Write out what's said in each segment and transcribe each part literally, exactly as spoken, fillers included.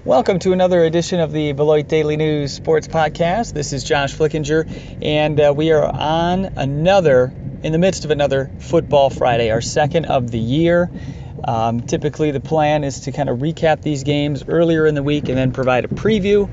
Welcome to another edition of the Beloit Daily News Sports Podcast. This is Josh Flickinger, and uh, we are on another, in the midst of another Football Friday, our second of the year. Um, typically, the plan is to kind of recap these games earlier in the week and then provide a preview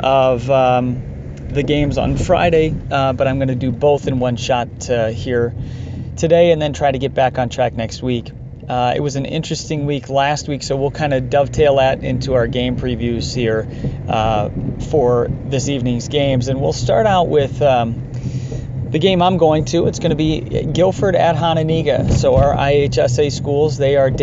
of um, the games on Friday, uh, but I'm going to do both in one shot uh, here today and then try to get back on track next week. Uh, it was an interesting week last week, so we'll kind of dovetail that into our game previews here uh, for this evening's games. And we'll start out with um, the game I'm going to. It's going to be Guilford at Hononegah. So our I H S A schools, they are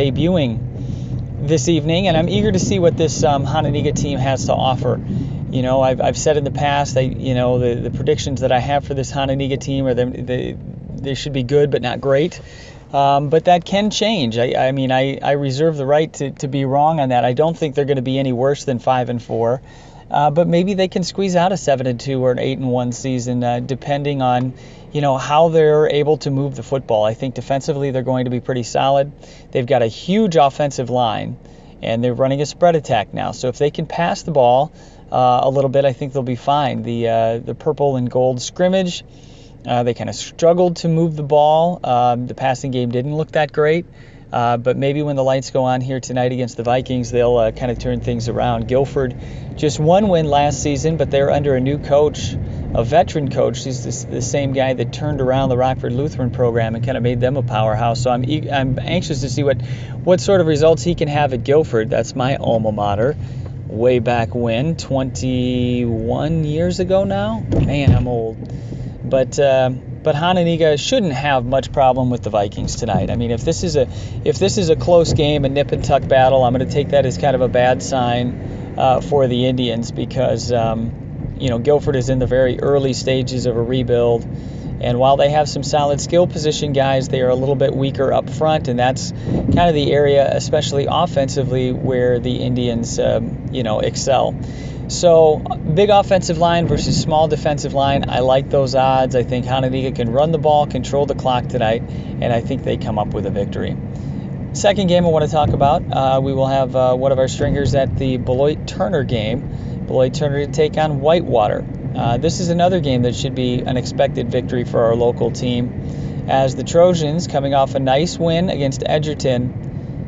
debuting this evening, and I'm eager to see what this um, Hononegah team has to offer. You know, I've, I've said in the past, I, you know, the, the predictions that I have for this Hononegah team are they, they, they should be good but not great. Um, but that can change. I, I mean, I, I reserve the right to, to be wrong on that. I don't think they're going to be any worse than five and four, uh, but maybe they can squeeze out a seven and two or an eight and one season, uh, depending on, you know, how they're able to move the football. I think defensively they're going to be pretty solid. They've got a huge offensive line, and they're running a spread attack now. So if they can pass the ball uh, a little bit, I think they'll be fine. The uh, the purple and gold scrimmage. Uh, they kind of struggled to move the ball. Um, the passing game didn't look that great. Uh, but maybe when the lights go on here tonight against the Vikings, they'll uh, kind of turn things around. Guilford, just one win last season, but they're under a new coach, a veteran coach. He's this, the same guy that turned around the Rockford Lutheran program and kind of made them a powerhouse. So I'm e- I'm anxious to see what, what sort of results he can have at Guilford. That's my alma mater. Way back when, twenty-one years ago now. Man, I'm old. But uh, but Hononegah shouldn't have much problem with the Vikings tonight. I mean, if this is a if this is a close game, a nip and tuck battle, I'm going to take that as kind of a bad sign uh, for the Indians because um, you know Guilford is in the very early stages of a rebuild, and while they have some solid skill position guys, they are a little bit weaker up front, and that's kind of the area, especially offensively, where the Indians um, you know excel. So, big offensive line versus small defensive line. I like those odds. I think Hononegah can run the ball, control the clock tonight, and I think they come up with a victory. Second game I want to talk about, uh, we will have uh, one of our stringers at the Beloit-Turner game. Beloit-Turner to take on Whitewater. Uh, this is another game that should be an expected victory for our local team, as the Trojans, coming off a nice win against Edgerton,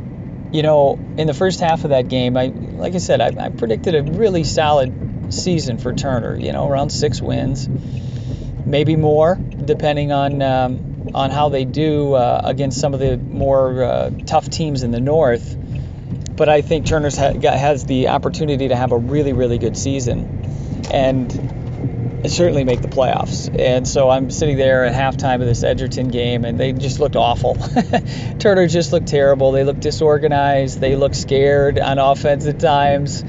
you know, in the first half of that game, I like I said, I, I predicted a really solid season for Turner, you know, around six wins, maybe more, depending on um, on how they do uh, against some of the more uh, tough teams in the north. But I think Turner ha- has the opportunity to have a really, really good season and certainly make the playoffs. And so I'm sitting there at halftime of this Edgerton game, and they just looked awful. Turner just looked terrible. They looked disorganized. They looked scared on offense at times.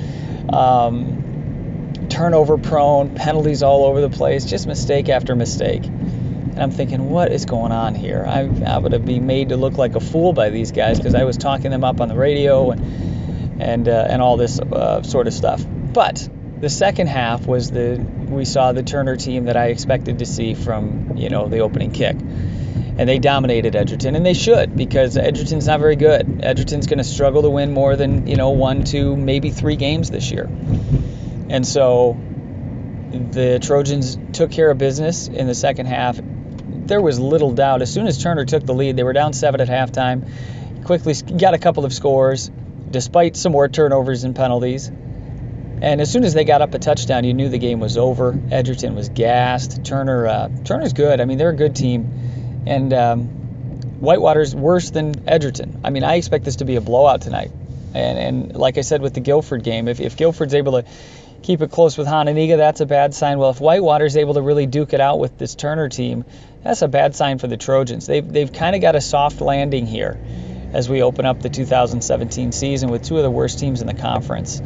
Um, turnover prone, penalties all over the place, just mistake after mistake. And I'm thinking, what is going on here? I, I would be made to look like a fool by these guys because I was talking them up on the radio and and uh, and all this uh, sort of stuff. But the second half was the we saw the Turner team that I expected to see from, you know, the opening kick. And they dominated Edgerton, and they should, because Edgerton's not very good. Edgerton's going to struggle to win more than, you know, one, two, maybe three games this year. And so the Trojans took care of business in the second half. There was little doubt. As soon as Turner took the lead, they were down seven at halftime, quickly got a couple of scores, despite some more turnovers and penalties. And as soon as they got up a touchdown, you knew the game was over. Edgerton was gassed. Turner, uh, Turner's good. I mean, they're a good team. And um, Whitewater's worse than Edgerton. I mean, I expect this to be a blowout tonight. And and like I said with the Guilford game, if, if Guilford's able to keep it close with Hononegah, that's a bad sign. Well, if Whitewater's able to really duke it out with this Turner team, that's a bad sign for the Trojans. They've, they've kind of got a soft landing here as we open up the two thousand seventeen season with two of the worst teams in the conference.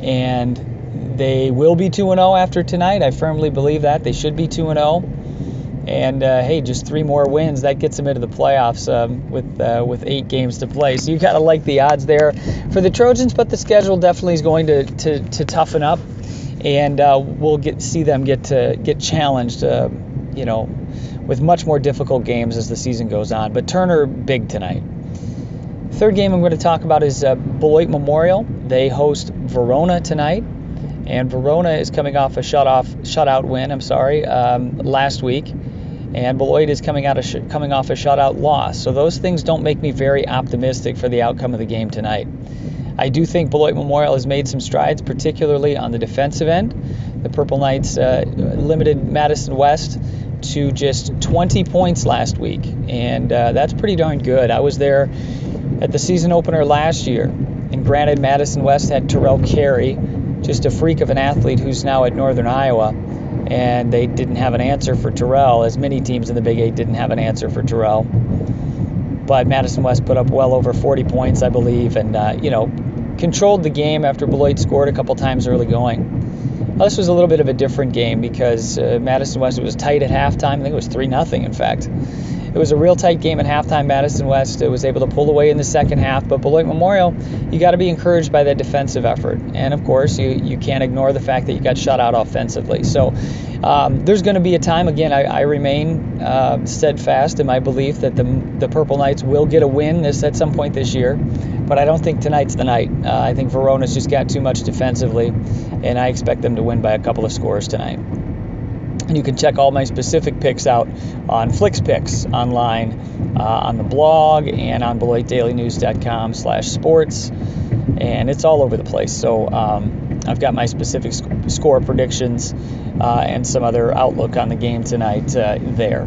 And they will be two and oh after tonight. I firmly believe that. They should be two and oh. And, uh, hey, just three more wins. That gets them into the playoffs um, with uh, with eight games to play. So you've got to like the odds there for the Trojans, but the schedule definitely is going to, to, to toughen up. And uh, we'll get see them get to get challenged, uh, you know, with much more difficult games as the season goes on. But Turner, big tonight. Third game I'm going to talk about is uh, Beloit Memorial. They host Verona tonight, and Verona is coming off a shut-off, shutout win. I'm sorry, um, last week, and Beloit is coming out of sh- coming off a shutout loss. So those things don't make me very optimistic for the outcome of the game tonight. I do think Beloit Memorial has made some strides, particularly on the defensive end. The Purple Knights uh, limited Madison West to just twenty points last week, and uh, that's pretty darn good. I was there at the season opener last year, and granted, Madison West had Terrell Carey, just a freak of an athlete who's now at Northern Iowa, and they didn't have an answer for Terrell, as many teams in the Big Eight didn't have an answer for Terrell. But Madison West put up well over forty points, I believe, and, uh, you know, controlled the game after Beloit scored a couple times early going. Well, this was a little bit of a different game because uh, Madison West, it was tight at halftime. I think it was three nothing, in fact. It was a real tight game at halftime. Madison West uh, was able to pull away in the second half, but Beloit Memorial, you got to be encouraged by that defensive effort. And, of course, you, you can't ignore the fact that you got shut out offensively. So um, there's going to be a time, again, I, I remain uh, steadfast in my belief that the, the Purple Knights will get a win this at some point this year. But I don't think tonight's the night. Uh, I think Verona's just got too much defensively, and I expect them to win by a couple of scores tonight. And you can check all my specific picks out on FlixPicks online, uh, on the blog, and on Beloit Daily News dot com slash sports. And it's all over the place. So um, I've got my specific sc- score predictions uh, and some other outlook on the game tonight uh, there.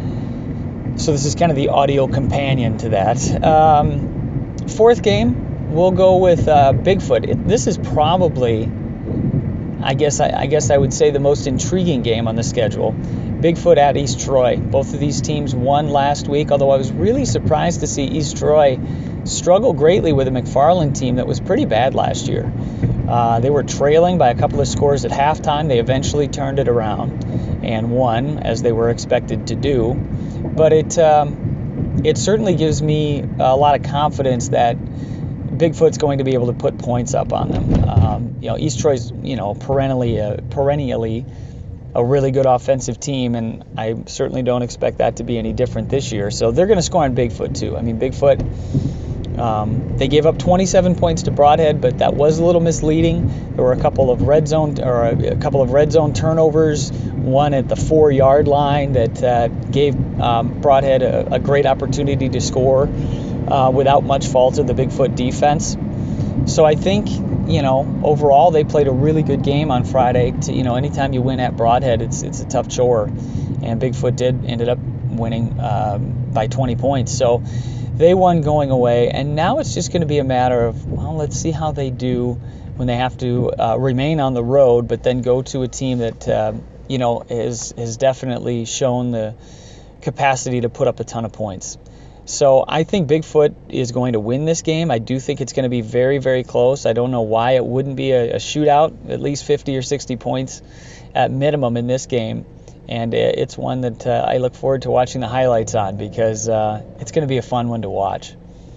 So this is kind of the audio companion to that. Um, fourth game, we'll go with uh, Bigfoot. It, this is probably... I guess I, I guess I would say the most intriguing game on the schedule. Bigfoot at East Troy. Both of these teams won last week, although I was really surprised to see East Troy struggle greatly with a McFarland team that was pretty bad last year. Uh, they were trailing by a couple of scores at halftime. They eventually turned it around and won, as they were expected to do. But it um, it certainly gives me a lot of confidence that Bigfoot's going to be able to put points up on them. Um, you know, East Troy's, you know, perennially, uh, perennially a really good offensive team, and I certainly don't expect that to be any different this year. So they're going to score on Bigfoot too. I mean, Bigfoot, um, they gave up twenty-seven points to Broadhead, but that was a little misleading. There were a couple of red zone or a, a couple of red zone turnovers. One at the four-yard line that uh, gave um, Broadhead a, a great opportunity to score uh, without much fault of the Bigfoot defense. So I think, you know, overall they played a really good game on Friday. To, you know, anytime you win at Broadhead, it's it's a tough chore, and Bigfoot did ended up winning um, by twenty points. So they won going away, and now it's just going to be a matter of, well, let's see how they do when they have to uh, remain on the road, but then go to a team that uh, you know has has definitely shown the capacity to put up a ton of points. So I think Bigfoot is going to win this game. I do think it's going to be very, very close. I don't know why it wouldn't be a, a shootout, at least fifty or sixty points at minimum in this game. And it's one that uh, I look forward to watching the highlights on, because uh, it's going to be a fun one to watch.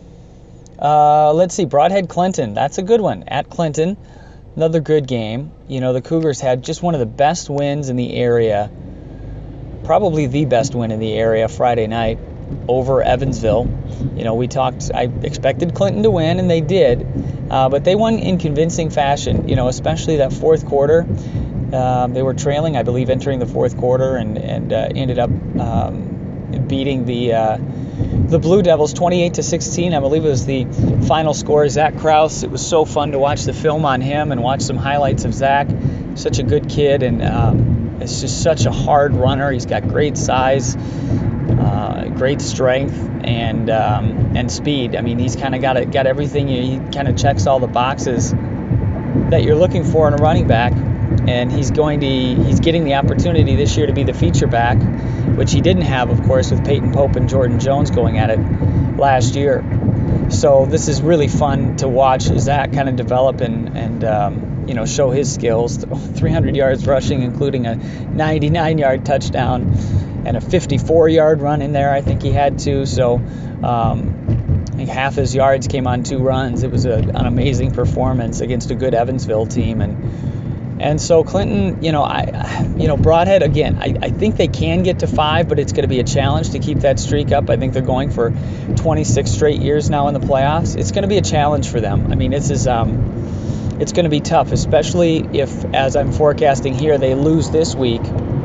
Uh, let's see, Broadhead Clinton. That's a good one. At Clinton, another good game. You know, the Cougars had just one of the best wins in the area, probably the best win in the area Friday night over Evansville. You know, we talked, I expected Clinton to win, and they did, uh, but they won in convincing fashion, you know, especially that fourth quarter. Um, they were trailing, I believe, entering the fourth quarter, and, and uh, ended up um, beating the uh, the Blue Devils twenty-eight to sixteen. I believe it was the final score. Zach Krause, it was so fun to watch the film on him and watch some highlights of Zach. Such a good kid, and um, it's just such a hard runner. He's got great size, uh, great strength, and um, and speed. I mean, he's kind of got it, got everything. He kind of checks all the boxes that you're looking for in a running back. And he's going to he's getting the opportunity this year to be the feature back, which he didn't have, of course, with Peyton Pope and Jordan Jones going at it last year. So this is really fun to watch Zach kind of develop and and um, you know show his skills. three hundred yards rushing, including a ninety-nine yard touchdown and a fifty-four yard run in there. I think he had two. So um, I think half his yards came on two runs. It was a, an amazing performance against a good Evansville team, and And so Clinton, you know, I, you know, Broadhead again. I, I think they can get to five, but it's going to be a challenge to keep that streak up. I think they're going for twenty-six straight years now in the playoffs. It's going to be a challenge for them. I mean, this is, um, it's going to be tough, especially if, as I'm forecasting here, they lose this week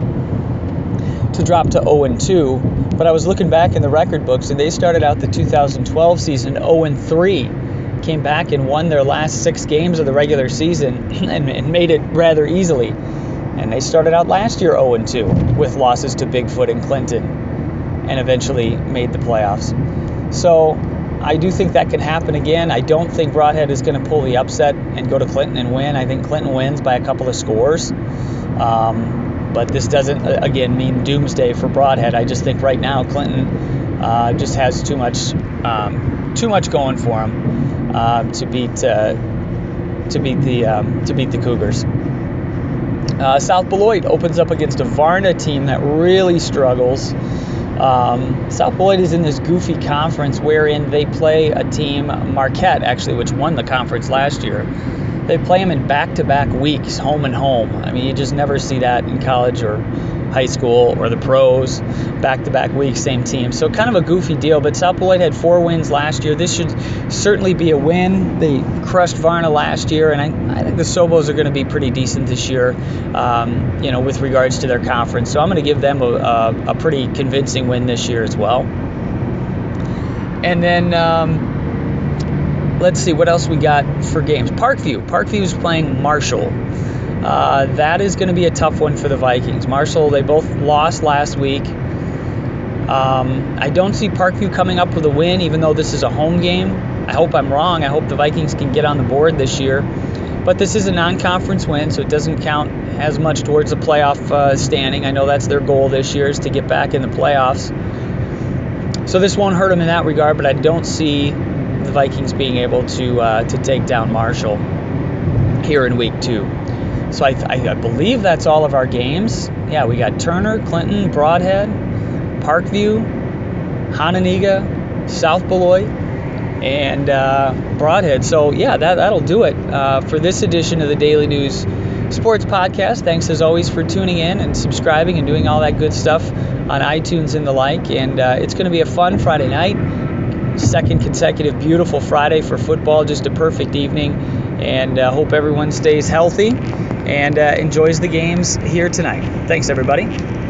to drop to oh and two. But I was looking back in the record books, and they started out the two thousand twelve season oh and three. Came back and won their last six games of the regular season and, and made it rather easily. And they started out last year oh and two with losses to Bigfoot and Clinton and eventually made the playoffs. So I do think that can happen again. I don't think Broadhead is going to pull the upset and go to Clinton and win. I think Clinton wins by a couple of scores. Um, but this doesn't, again, mean doomsday for Broadhead. I just think right now Clinton uh, just has too much, um, too much going for him. Uh, to beat uh, to beat the um, to beat the Cougars. Uh, South Beloit opens up against a Varna team that really struggles. Um, South Beloit is in this goofy conference wherein they play a team, Marquette actually, which won the conference last year. They play them in back-to-back weeks, home and home. I mean, you just never see that in college or high school or the pros, back-to-back weeks, same team. So kind of a goofy deal, but South Beloit had four wins last year. This should certainly be a win. They crushed Varna last year, and I, I think the Sobos are going to be pretty decent this year, um, you know, with regards to their conference. So I'm going to give them a, a, a pretty convincing win this year as well. And then um, let's see what else we got for games. Parkview. Parkview is playing Marshall. Uh, that is going to be a tough one for the Vikings. Marshall, they both lost last week. Um, I don't see Parkview coming up with a win, even though this is a home game. I hope I'm wrong. I hope the Vikings can get on the board this year. But this is a non-conference win, so it doesn't count as much towards the playoff uh, standing. I know that's their goal this year, is to get back in the playoffs. So this won't hurt them in that regard, but I don't see the Vikings being able to uh, to take down Marshall here in week two. So I, I, I believe that's all of our games. Yeah, we got Turner, Clinton, Broadhead, Parkview, Hononegah, South Beloit, and uh, Broadhead. So yeah, that, that'll do it uh, for this edition of the Daily News Sports Podcast. Thanks as always for tuning in and subscribing and doing all that good stuff on iTunes and the like. And uh, it's going to be a fun Friday night. Second consecutive beautiful Friday for football. Just a perfect evening. And uh, hope everyone stays healthy and uh, enjoys the games here tonight. Thanks, everybody.